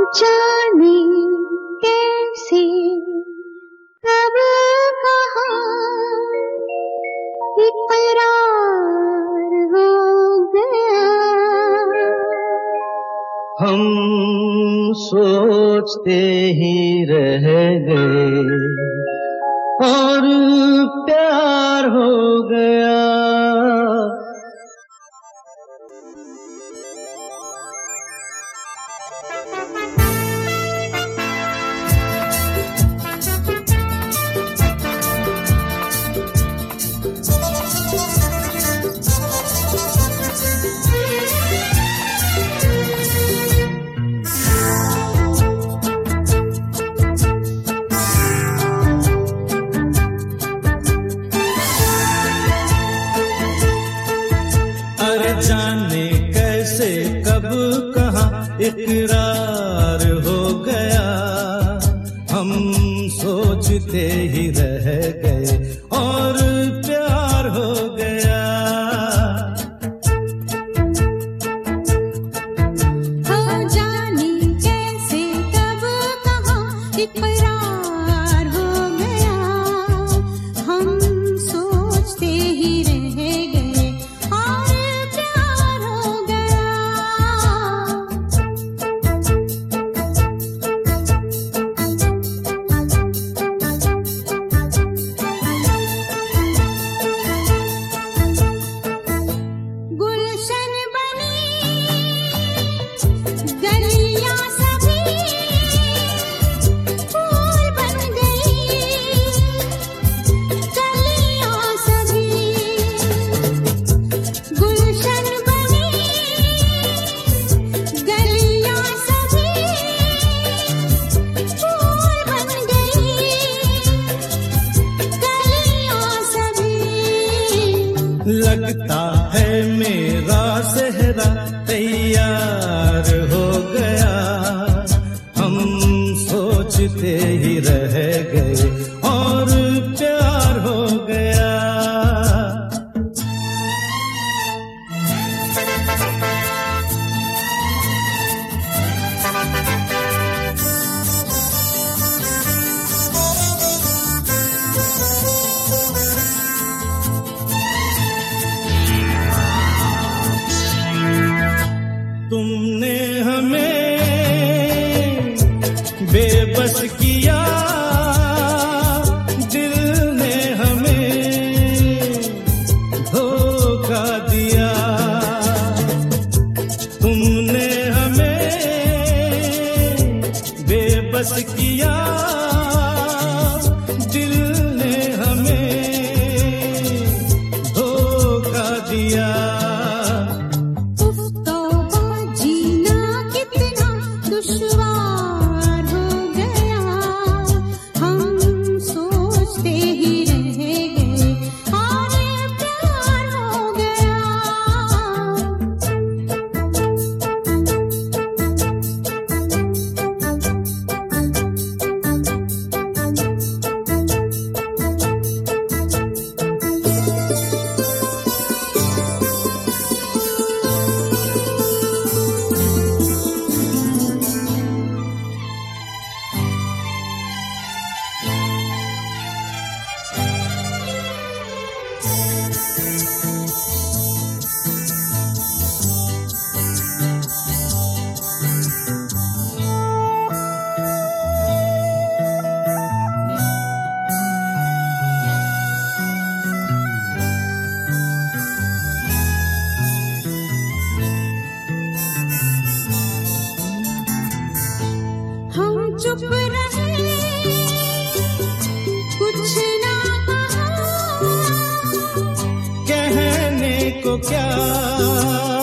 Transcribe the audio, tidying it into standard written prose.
जाने कैसे कब कहाँ इकरार हो गया। हम सोचते ही रह गए और प्यार हो गया। जाने कैसे कब कहाँ इकरार हो गया। हम सोचते ही रह गए और प्यार हो गया। हो जाने कैसे कब कहाँ इकरार हो गया। हम सोचते ही रह गए और प्यार हो गया। गुलशन बनी गलियां सभी फूल बन गई। गलियां सभी गुलशन बनी गलियां सभी फूल बन गई। गलियां सभी लगता है मेरा सेहरा तैयार हो गया। हम सोचते ही रह गए और प्यार हो गया। तुमने हमें बेबस किया, दिल ने हमें धोखा दिया। तुमने हमें बेबस किया, दिल ने हमें धोखा दिया। दुश्वार हो गया। हम सोचते ही रह गए और प्यार हो गया। हम चुप रहे, कुछ ना कहा। कहने को क्या